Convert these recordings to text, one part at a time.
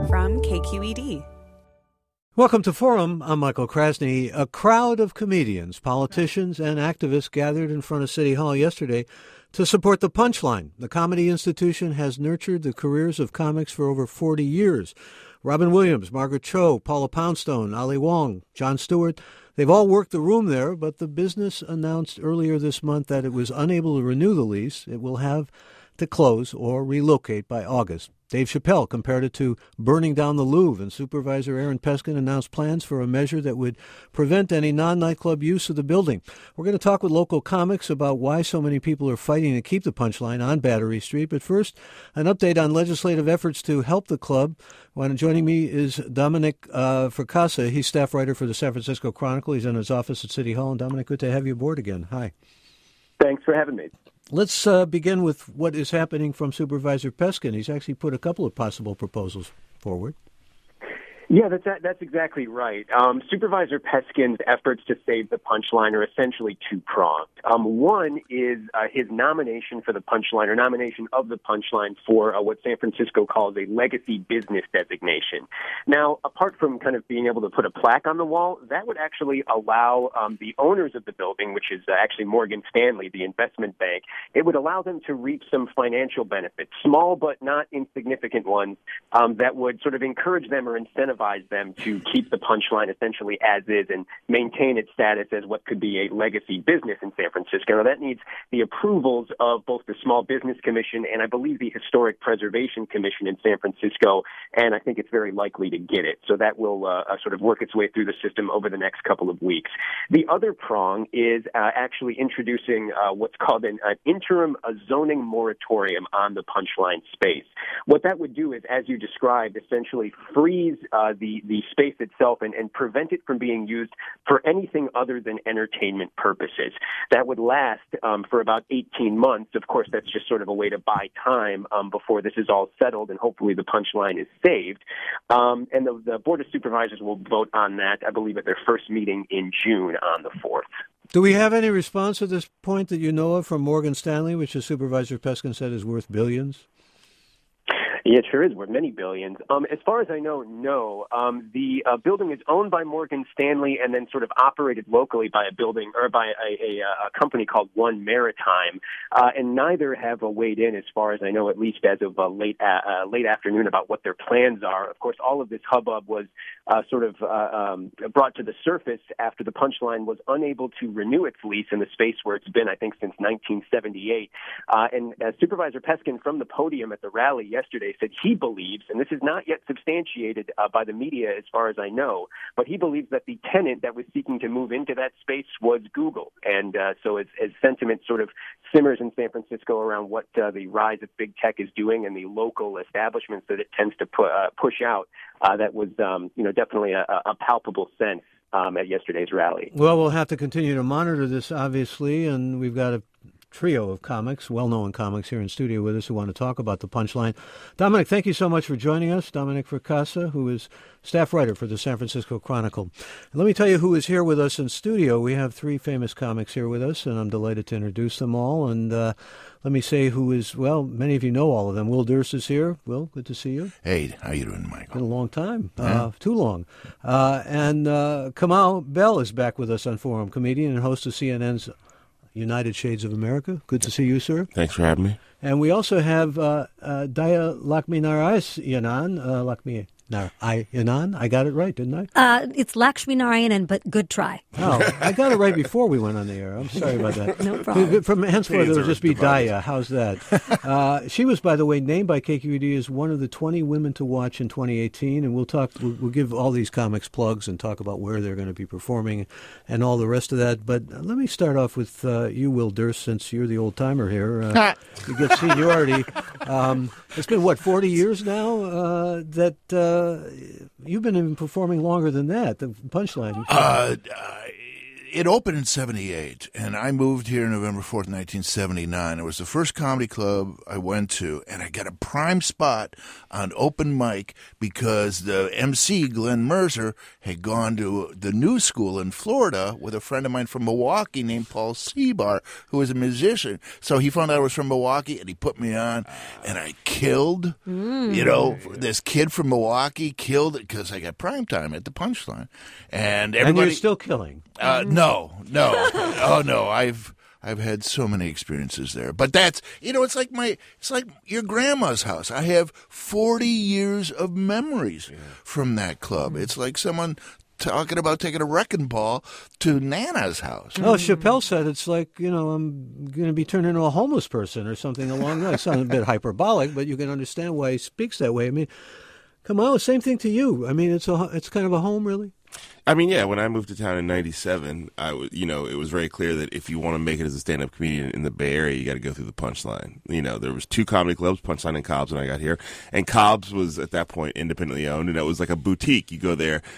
from KQED. Welcome to Forum. I'm Michael Krasny. A crowd of comedians, politicians, and activists gathered in front of City Hall yesterday to support the Punchline. The comedy institution has nurtured the careers of comics for over 40 years. Robin Williams, Margaret Cho, Paula Poundstone, Ali Wong, Jon Stewart, they've all worked the room there, but the business announced earlier this month that it was unable to renew the lease. It will have to close or relocate by August. Dave Chappelle compared it to burning down the Louvre, and Supervisor Aaron Peskin announced plans for a measure that would prevent any non-nightclub use of the building. We're going to talk with local comics about why so many people are fighting to keep the Punchline on Battery Street. But first, an update on legislative efforts to help the club. Joining me is Dominic Fracassa. He's staff writer for the San Francisco Chronicle. He's in his office at City Hall. And Dominic, good to have you aboard again. Hi. Thanks for having me. Let's begin with what is happening from Supervisor Peskin. He's actually put a couple of possible proposals forward. Yeah, that's exactly right. Supervisor Peskin's efforts to save the Punchline are essentially two-pronged. One is his nomination for the Punchline, or nomination of the Punchline for what San Francisco calls a legacy business designation. Now, apart from kind of being able to put a plaque on the wall, that would actually allow the owners of the building, which is actually Morgan Stanley, the investment bank, it would allow them to reap some financial benefits, small but not insignificant ones, that would sort of encourage them or incentivize them to keep the Punchline essentially as is and maintain its status as what could be a legacy business in San Francisco. Now, that needs the approvals of both the Small Business Commission and I believe the Historic Preservation Commission in San Francisco, and I think it's very likely to get it. So that will sort of work its way through the system over the next couple of weeks. The other prong is actually introducing what's called an interim zoning moratorium on the Punchline space. What that would do is, as you described, essentially freeze the space itself and prevent it from being used for anything other than entertainment purposes. That would last for about 18 months. Of course, that's just sort of a way to buy time before this is all settled and hopefully the Punchline is saved. And the Board of Supervisors will vote on that, I believe, at their first meeting in June on the 4th. Do we have any response at this point that you know of from Morgan Stanley, which, as Supervisor Peskin said, is worth billions? Yeah, it sure is worth many billions. As far as I know, no. The building is owned by Morgan Stanley and then sort of operated locally by a company called One Maritime, and neither have weighed in, as far as I know, at least as of late afternoon, about what their plans are. Of course, all of this hubbub was brought to the surface after the Punchline was unable to renew its lease in the space where it's been, I think, since 1978. And Supervisor Peskin, from the podium at the rally yesterday, said he believes, and this is not yet substantiated by the media as far as I know, but he believes that the tenant that was seeking to move into that space was Google. And so as sentiment sort of simmers in San Francisco around what the rise of big tech is doing and the local establishments that it tends to push out, that was definitely a palpable sense at yesterday's rally. Well, we'll have to continue to monitor this, obviously, and we've got a trio of comics, well-known comics here in studio with us who want to talk about the Punchline. Dominic, thank you so much for joining us. Dominic Fracassa, who is staff writer for the San Francisco Chronicle. And let me tell you who is here with us in studio. We have three famous comics here with us, and I'm delighted to introduce them all. And let me say who is, well, many of you know all of them. Will Durst is here. Will, good to see you. Hey, how you doing, Michael? Been a long time. Too long. And Kamau Bell is back with us on Forum, comedian and host of CNN's United Shades of America. Good to see you, sir. Thanks for having me. And we also have Daya Lakshminarayanan. I got it right, didn't I? It's Lakshminarayanan, but good try. Oh, I got it right before we went on the air. I'm sorry about that. No problem. From henceforth, it'll just be Daya. How's that? She was, by the way, named by KQED as one of the 20 women to watch in 2018, and we'll give all these comics plugs and talk about where they're going to be performing and all the rest of that. But let me start off with you, Will Durst, since you're the old-timer here. You get seniority. It's been, 40 years now that you've been performing longer than that, the Punchline. it opened in 78, and I moved here November 4th, 1979. It was the first comedy club I went to, and I got a prime spot on open mic because the MC, Glenn Mercer, had gone to the New School in Florida with a friend of mine from Milwaukee named Paul Seabar, who was a musician. So he found out I was from Milwaukee, and he put me on, and I killed. This kid from Milwaukee killed it because I got prime time at the Punchline. And everybody... And you're still killing. No. Oh no, I've had so many experiences there. But that's, it's like your grandma's house. I have 40 years of memories from that club. It's like someone talking about taking a wrecking ball to Nana's house. Oh, Chappelle said it's like, I'm going to be turned into a homeless person or something along that. It sounds a bit hyperbolic, but you can understand why he speaks that way. I mean, come on, same thing to you. I mean, it's kind of a home, really. I mean, yeah, when I moved to town in 97, it was very clear that if you want to make it as a stand-up comedian in the Bay Area, you got to go through the Punchline. There was 2 comedy clubs, Punchline and Cobb's, when I got here. And Cobb's was, at that point, independently owned, and it was like a boutique. You go there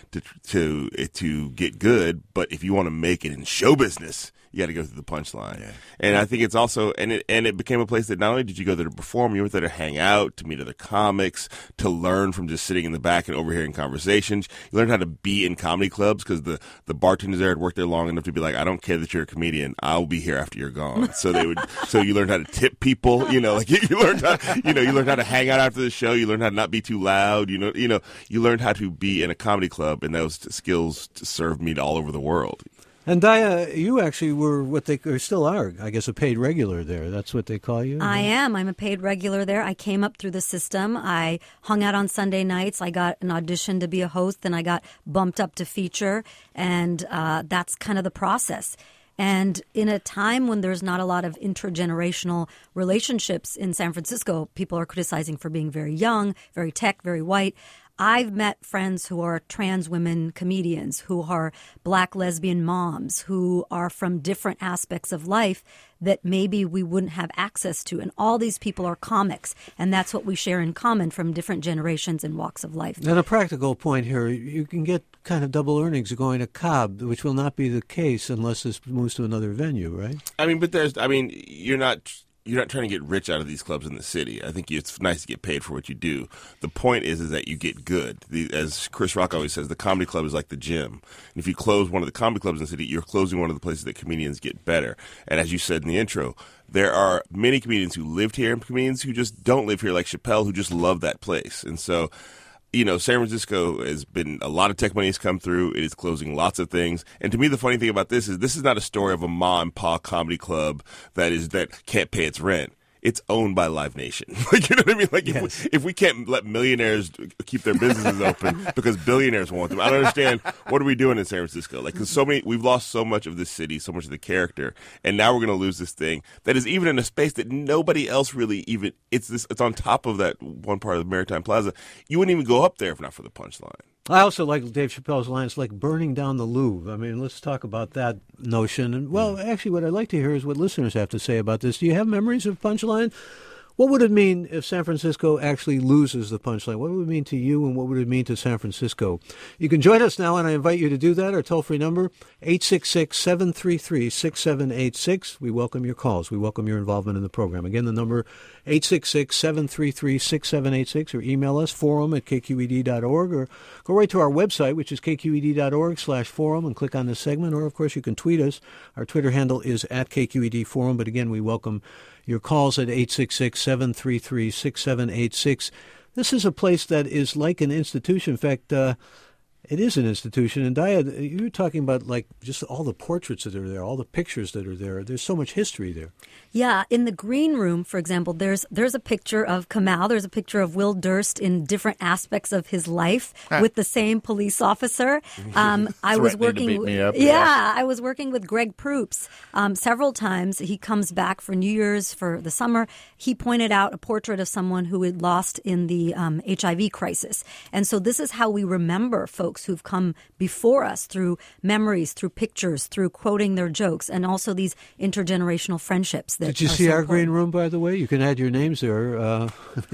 to get good, but if you want to make it in show business, you got to go through the Punchline. Yeah. And I think it's also, and it became a place that not only did you go there to perform, you went there to hang out, to meet other comics, to learn from just sitting in the back and overhearing conversations. You learned how to be in comedy clubs because the bartenders there had worked there long enough to be like, I don't care that you're a comedian, I'll be here after you're gone. So you learned how to tip people, you learned how to hang out after the show, you learned how to not be too loud, you learned how to be in a comedy club, and those skills served me all over the world. And Daya, you actually were or still are, I guess, a paid regular there. That's what they call you? I am. I'm a paid regular there. I came up through the system. I hung out on Sunday nights. I got an audition to be a host, then I got bumped up to feature, and that's kind of the process. And in a time when there's not a lot of intergenerational relationships in San Francisco, people are criticizing for being very young, very tech, very white. I've met friends who are trans women comedians, who are black lesbian moms, who are from different aspects of life that maybe we wouldn't have access to. And all these people are comics, and that's what we share in common from different generations and walks of life. And a practical point here, you can get kind of double earnings going to Cobb, which will not be the case unless this moves to another venue, right? I mean, you're not trying to get rich out of these clubs in the city. I think it's nice to get paid for what you do. The point is that you get good. As Chris Rock always says, the comedy club is like the gym. And if you close one of the comedy clubs in the city, you're closing one of the places that comedians get better. And as you said in the intro, there are many comedians who lived here and comedians who just don't live here, like Chappelle, who just love that place. And so, San Francisco has been, a lot of tech money has come through. It is closing lots of things. And to me, the funny thing about this is not a story of a ma and pa comedy club that can't pay its rent. It's owned by Live Nation. You know what I mean? Yes. If we can't let millionaires keep their businesses open because billionaires want them, I don't understand, what are we doing in San Francisco? Because we've lost so much of this city, so much of the character, and now we're going to lose this thing that is even in a space that nobody else really even, it's on top of that one part of the Maritime Plaza. You wouldn't even go up there if not for the Punchline. I also like Dave Chappelle's line, it's like burning down the Louvre. I mean, let's talk about that notion. And, actually, what I'd like to hear is what listeners have to say about this. Do you have memories of Punchline? What would it mean if San Francisco actually loses the Punchline? What would it mean to you, and what would it mean to San Francisco? You can join us now, and I invite you to do that. Our toll-free number, 866-733-6786. We welcome your calls. We welcome your involvement in the program. Again, the number, 866-733-6786, or email us, forum@kqed.org, or go right to our website, which is kqed.org/forum, and click on this segment. Or, of course, you can tweet us. Our Twitter handle is @KQED Forum. But again, we welcome your calls at 866-733-6786. This is a place that is like an institution. In fact, it is an institution. And Daya, you were talking about just all the portraits that are there, all the pictures that are there. There's so much history there. Yeah, in the green room, for example, there's a picture of Kamau. There's a picture of Will Durst in different aspects of his life with the same police officer. I was working. To beat me up, I was working with Greg Proops several times. He comes back for New Year's for the summer. He pointed out a portrait of someone who had lost in the HIV crisis, and so this is how we remember folks folks who've come before us through memories, through pictures, through quoting their jokes, and also these intergenerational friendships. Did you see our green room, by the way? You can add your names there. I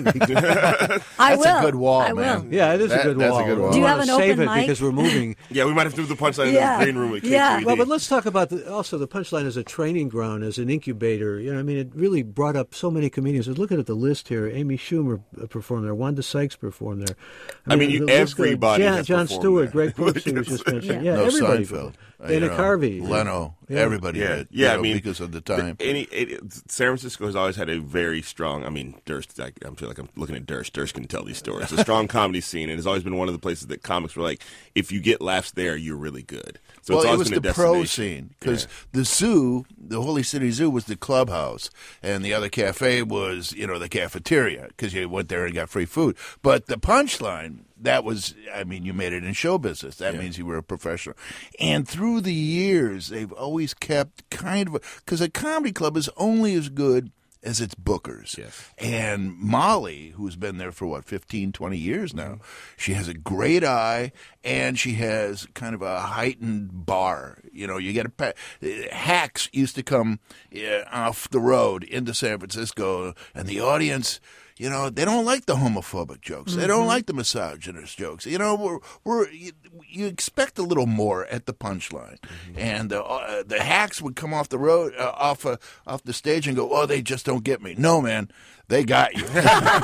That's will. a good wall, I man. will. Yeah, it is a good That's wall. a good wall. Do you I have wanna an save open it mic? because we're moving. Yeah, we might have to do the punchline Yeah. in the green room with Yeah. K3D. Well, but let's talk about also the punchline as a training ground, as an incubator. You know, I mean, it really brought up so many comedians. Look at the list here. Amy Schumer performed there. Wanda Sykes performed there. I mean, the list goes- everybody has John performed Stewart, there. Greg Brooks, who was just mentioned. Yeah. Yeah, No, everybody. Seinfeld. Dana Carvey. Leno. Yeah. Everybody Yeah, did. yeah. you know, I mean, because of the time. San Francisco has always had a very strong. I mean, Durst. I feel like I'm looking at Durst. Durst can tell these stories. A strong comedy scene, and it's always been one of the places that comics were like, if you get laughs there, you're really good. So Well, it's it always was been the a pro destination. scene because the zoo, the Holy City Zoo, was the clubhouse, and the other cafe was, the cafeteria because you went there and got free food. But the punchline, that was, I mean, you made it in show business. That means you were a professional. And through the years, they've always kept kind of because a comedy club is only as good as its bookers. Yes. And Molly, who's been there for, 15, 20 years now, she has a great eye, and she has kind of a heightened bar. You get hacks used to come off the road into San Francisco, and the audience, they don't like the homophobic jokes. They don't like the misogynist jokes. You expect a little more at the punchline, and the hacks would come off the road, off the stage, and go, "Oh, they just don't get me." No, man, they got you.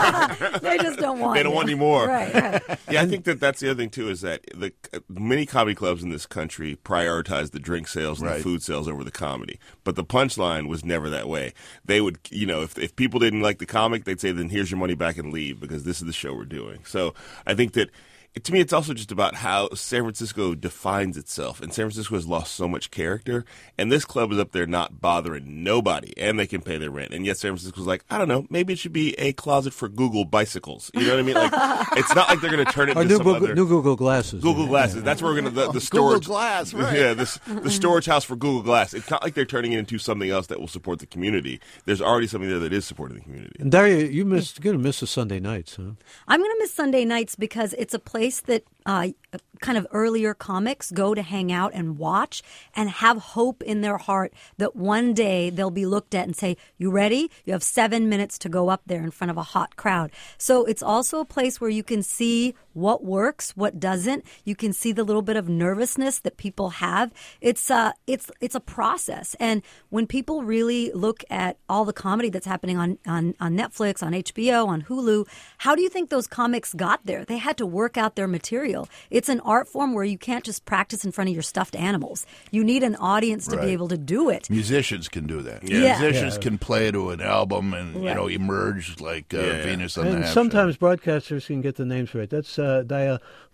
They just don't want They don't you. want any more. Right. Yeah, I think that's the other thing too is that the many comedy clubs in this country prioritize the drink sales and Right. the food sales over the comedy. But the punchline was never that way. They would, if people didn't like the comic, they'd say, "Then here's your money back and leave because this is the show we're doing." So I think that. To me, it's also just about how San Francisco defines itself. And San Francisco has lost so much character. And this club is up there not bothering nobody. And they can pay their rent. And yet San Francisco's like, I don't know, maybe it should be a closet for Google bicycles. You know what I mean? Like, it's not like they're going to turn it Or into new some other... Google Glasses. Google Glasses. That's where we're going to... The storage... Google Glass, right. Yeah, the storage house for Google Glass. It's not like they're turning it into something else that will support the community. There's already something there that is supporting the community. And Daria, you're going to miss the Sunday nights, huh? I'm going to miss Sunday nights because it's a place that kind of earlier comics go to hang out and watch and have hope in their heart that one day they'll be looked at and say, "You ready? You have 7 minutes to go up there in front of a hot crowd." So it's also a place where you can see what works, what doesn't. You can see the little bit of nervousness that people have. It's a process. And when people really look at all the comedy that's happening on Netflix, on HBO, on Hulu, how do you think those comics got there? They had to work out their material. It's an art form where you can't just practice in front of your stuffed animals. You need an audience to Right. be able to do it. Musicians can do that. Yeah. Musicians can play to an album and emerge like Venus on the And Half sometimes broadcasters can get the names right. That's Daya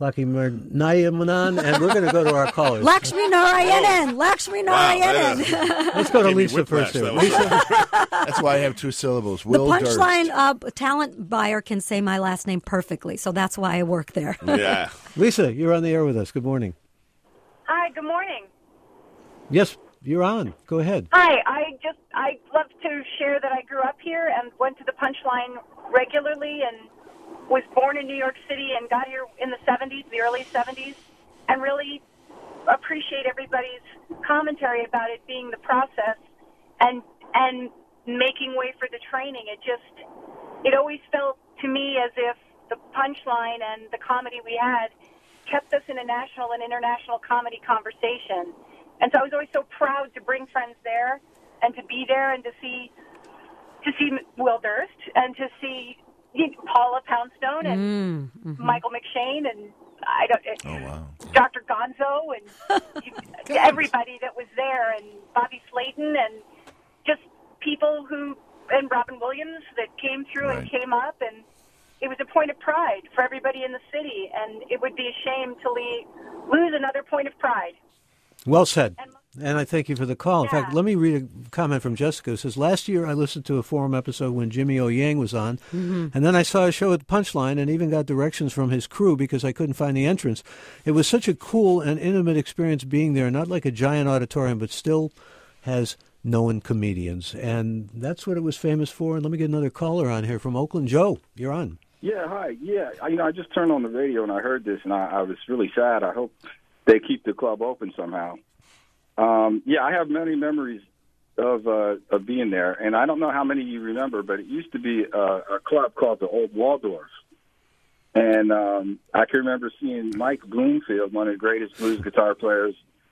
Lakshminarayanan, and we're going to go to our callers. Lakshmi Narayanan! Lakshmi Narayanan! Let's go to Gave me Lisa whiplash, first. There. that was- Lisa, That's why I have two syllables. The Will Durst. punchline talent buyer can say my last name perfectly, so that's why I work there. Yeah. Lisa, you're on the air with us. Good morning. Hi, good morning. Yes, you're on. Go ahead. Hi, I'd love to share that I grew up here and went to the Punchline regularly and was born in New York City and got here in the 70s, the early 70s, and really appreciate everybody's commentary about it being the process and making way for the training. It always felt to me as if the Punchline and the comedy we had kept us in a national and international comedy conversation. And so I was always so proud to bring friends there and to be there and to see Will Durst and to see Paula Poundstone and Michael McShane and Dr. Gonzo and everybody that was there and Bobby Slayton and just people and Robin Williams that came through and came up, and it was a point of pride for everybody in the city, and it would be a shame to lose another point of pride. Well said. And I thank you for the call. In Yeah. fact, let me read a comment from Jessica. It says, last year I listened to a Forum episode when Jimmy O. Yang was on, and then I saw a show at the Punchline and even got directions from his crew because I couldn't find the entrance. It was such a cool and intimate experience being there, not like a giant auditorium, but still has known comedians. And that's what it was famous for. And let me get another caller on here from Oakland. Joe, you're on. Yeah, hi. Yeah, I just turned on the radio and I heard this, and I was really sad. I hope they keep the club open somehow. Yeah, I have many memories of being there, and I don't know how many you remember, but it used to be a club called the Old Waldorf. And I can remember seeing Mike Bloomfield, one of the greatest blues guitar players,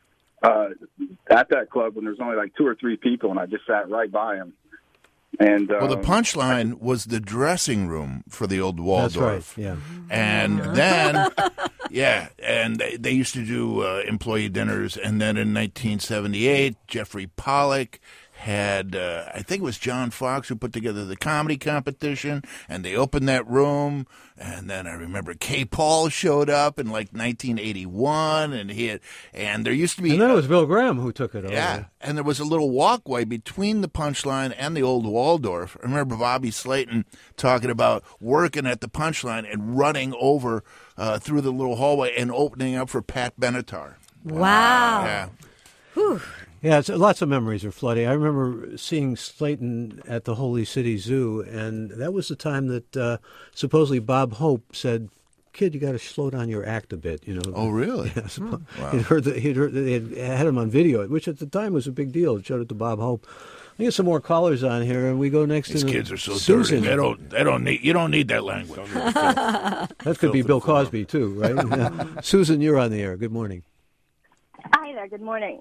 at that club when there was only like 2 or 3 people, and I just sat right by him. And well, the Punchline was the dressing room for the Old Waldorf. That's right, yeah. And then, yeah, and they used to do employee dinners. And then in 1978, Jeffrey Pollack had, I think it was John Fox who put together the comedy competition, and they opened that room. And then I remember Kay Paul showed up in like 1981, and there used to be, and then it was Bill Graham who took it over. Yeah, and there was a little walkway between the Punchline and the Old Waldorf. I remember Bobby Slayton talking about working at the Punchline and running over through the little hallway and opening up for Pat Benatar. Wow. Yeah. Whew. Yeah, lots of memories are flooding. I remember seeing Slayton at the Holy City Zoo, and that was the time that supposedly Bob Hope said, "Kid, you got to slow down your act a bit." Oh, really? Yes. Wow. He'd heard they had him on video, which at the time was a big deal. It showed it to Bob Hope. I get some more callers on here, and we go next These to kids are so Susan. dirty. They don't need. You don't need that language. That could be Bill Cosby too, right? Yeah. Susan, you're on the air. Good morning. Hi there. Good morning.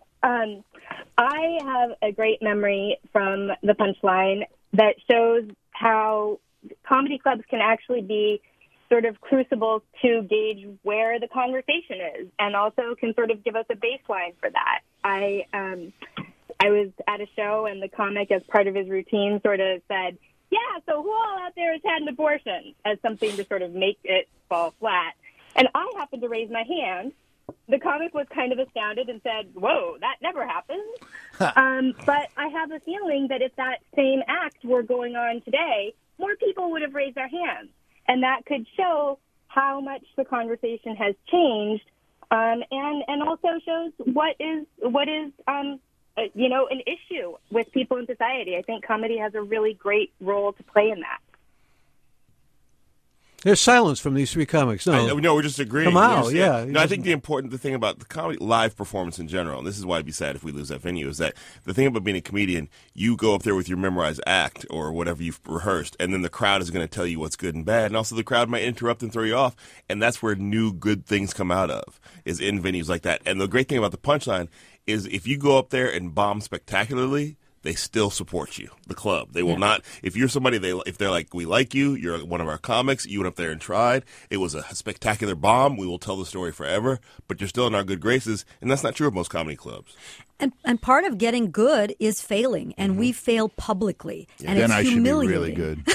I have a great memory from the Punchline that shows how comedy clubs can actually be sort of crucibles to gauge where the conversation is, and also can sort of give us a baseline for that. I was at a show, and the comic, as part of his routine, sort of said, "Yeah, so who all out there has had an abortion?" as something to sort of make it fall flat. And I happened to raise my hand. The comic was kind of astounded and said, "Whoa, that never happens." But I have a feeling that if that same act were going on today, more people would have raised their hands. And that could show how much the conversation has changed, and also shows what is an issue with people in society. I think comedy has a really great role to play in that. There's silence from these 3 comics. No, we're just agreeing. Come out, yeah. No, I think the thing about the comedy live performance in general, and this is why I'd be sad if we lose that venue, is that the thing about being a comedian, you go up there with your memorized act or whatever you've rehearsed, and then the crowd is going to tell you what's good and bad, and also the crowd might interrupt and throw you off, and that's where new good things come out of, is in venues like that. And the great thing about the Punchline is if you go up there and bomb spectacularly, they still support you, the club. They will not, if you're somebody, if they're like, "We like you, you're one of our comics, you went up there and tried, it was a spectacular bomb, we will tell the story forever, but you're still in our good graces," and that's not true of most comedy clubs. And part of getting good is failing, and we fail publicly, and Then it's I should be humiliating. really good.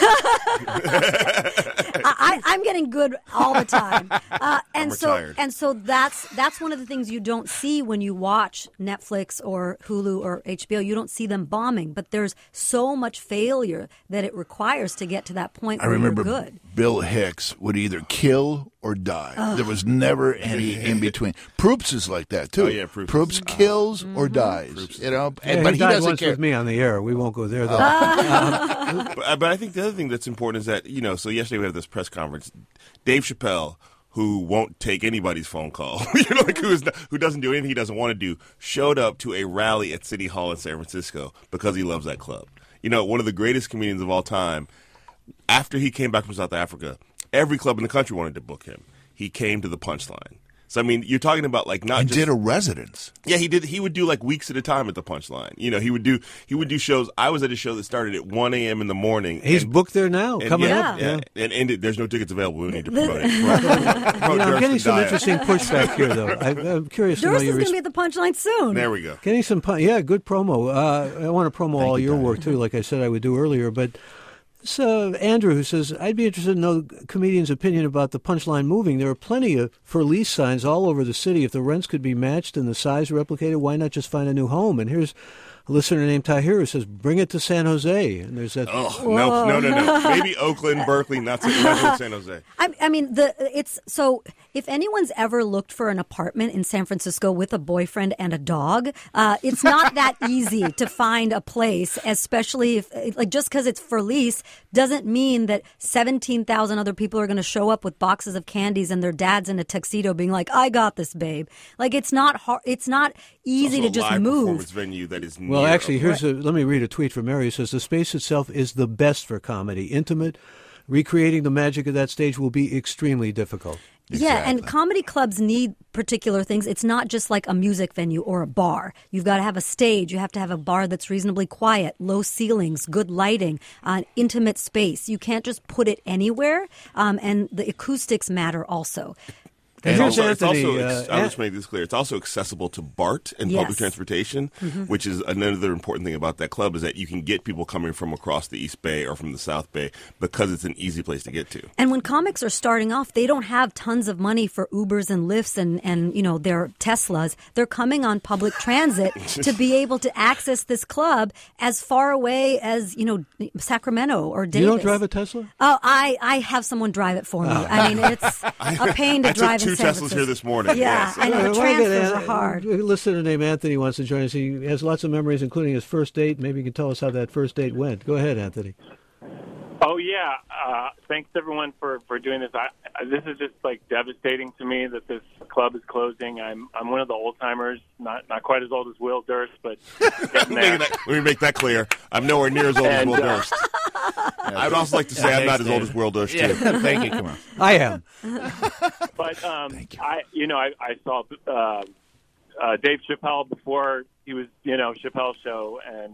I'm getting good all the time, and retired. so that's one of the things you don't see when you watch Netflix or Hulu or HBO. You don't see them bombing, but there's so much failure that it requires to get to that point where remember you're good. Bill Hicks would either kill or die. There was never any in between. Proops is like that too. Oh, yeah, Proops. Proops kills or dies. Yeah, But he he died doesn't once care. with me on the air. We won't go there, though. But I think the other thing that's important is that, so yesterday we had this press conference. Dave Chappelle, who won't take anybody's phone call, who doesn't do anything he doesn't want to do, showed up to a rally at City Hall in San Francisco because he loves that club. One of the greatest comedians of all time, after he came back from South Africa, every club in the country wanted to book him. He came to the Punchline. So, I mean, you're talking about And did a residence. Yeah, he did. He would do like weeks at a time at the Punchline. He would do shows. I was at a show that started at 1 a.m. in the morning. He's booked there now, coming up. Yeah. And there's no tickets available. We don't need to promote it. I'm getting some interesting pushback here, though. I'm curious to know Durst your is going to be at the Punchline soon. There we go. Getting some, good promo. I want to promo all your work too, like I said I would do earlier. But so Andrew, who says, "I'd be interested to know comedians' opinion about the Punchline moving. There are plenty of for lease signs all over the city. If the rents could be matched and the size replicated, why not just find a new home?" And here's a listener named Tahir who says, bring it to San Jose. And there's that. Oh, no. Maybe Oakland, Berkeley, not San Jose. I mean, so if anyone's ever looked for an apartment in San Francisco with a boyfriend and a dog, it's not that easy to find a place, especially if, like, just because it's for lease doesn't mean that 17,000 other people are going to show up with boxes of candies and their dad's in a tuxedo being like, I got this, babe. Like, it's not hard. It's not easy to just live move. Performance venue that is Well, actually, let me read a tweet from Mary. It says, the space itself is the best for comedy. Intimate. Recreating the magic of that stage will be extremely difficult. Yeah, and comedy clubs need particular things. It's not just like a music venue or a bar. You've got to have a stage. You have to have a bar that's reasonably quiet, low ceilings, good lighting, intimate space. You can't just put it anywhere, and the acoustics matter also. And here's also, Anthony. I'll just make this clear. It's also accessible to BART and Yes. public transportation, which is another important thing about that club is that you can get people coming from across the East Bay or from the South Bay because it's an easy place to get to. And when comics are starting off, they don't have tons of money for Ubers and Lyfts and you know, their Teslas. They're coming on public transit to be able to access this club as far away as, you know, Sacramento or Davis. You don't drive a Tesla? Oh, I have someone drive it for me. I mean, it's a pain to drive I in took 2 San Teslas Francisco. here this morning. Yeah, Yes. I know. The Well, I get transfers it. are hard. A listener named Anthony wants to join us. He has lots of memories, including his first date. Maybe you can tell us how that first date went. Go ahead, Anthony. Oh yeah, thanks everyone for doing this. This is just like devastating to me that this club is closing. I'm one of the old timers, not quite as old as Will Durst, but getting there. Let me make that clear. I'm nowhere near as old as Will Durst. I would also like to say I'm not as old as Will Durst too. Thank you. Come on. I am. But I saw Dave Chappelle before he was, Chappelle Show, and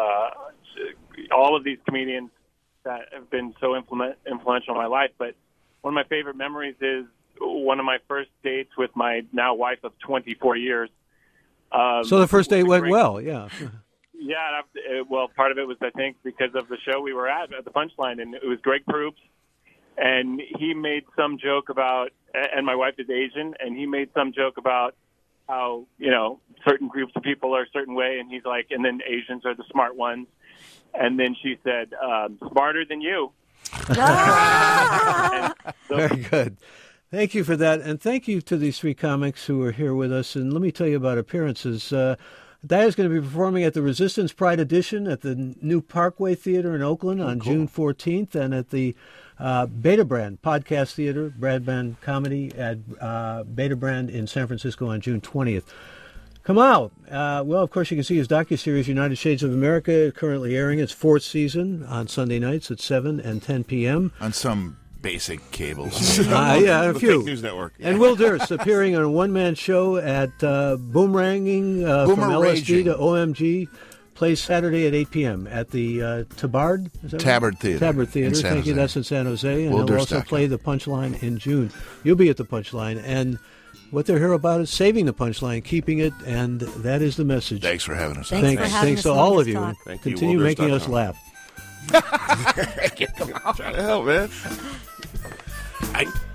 all of these comedians that have been so influential in my life. But one of my favorite memories is one of my first dates with my now wife of 24 years. So the first date went well, yeah. Yeah, well, part of it was, I think, because of the show we were at the Punchline, and it was Greg Proops, and he made some joke about, and my wife is Asian, and he made some joke about how, certain groups of people are a certain way, and he's like, and then Asians are the smart ones. And then she said, smarter than you. Very good. Thank you for that. And thank you to these 3 comics who are here with us. And let me tell you about appearances. Dia's going to be performing at the Resistance Pride Edition at the new Parkway Theater in Oakland on June 14th, and at the Beta Brand Podcast Theater, Bradband Comedy at Beta Brand in San Francisco on June 20th. Come out. Well, of course, you can see his docuseries, United Shades of America, currently airing its 4th season on Sunday nights at 7 and 10 p.m. On some basic cables. Yeah, a The few. Fake News Network. And Will Durst appearing on a one-man show at Boomeranging from LSD to OMG. Plays Saturday at 8 p.m. at the Tabard Theater. Tabard Theater. In San Thank you. Jose. That's in San Jose. And Will they'll Durst also play the Punchline in June. You'll be at the Punchline. And what they're here about is saving the Punchline, keeping it, and that is the message. Thanks for having us. Thanks for having Thanks us to on all this of you. talk. Thank you, Continue making us WillDurst.com. laugh. Try to help, man.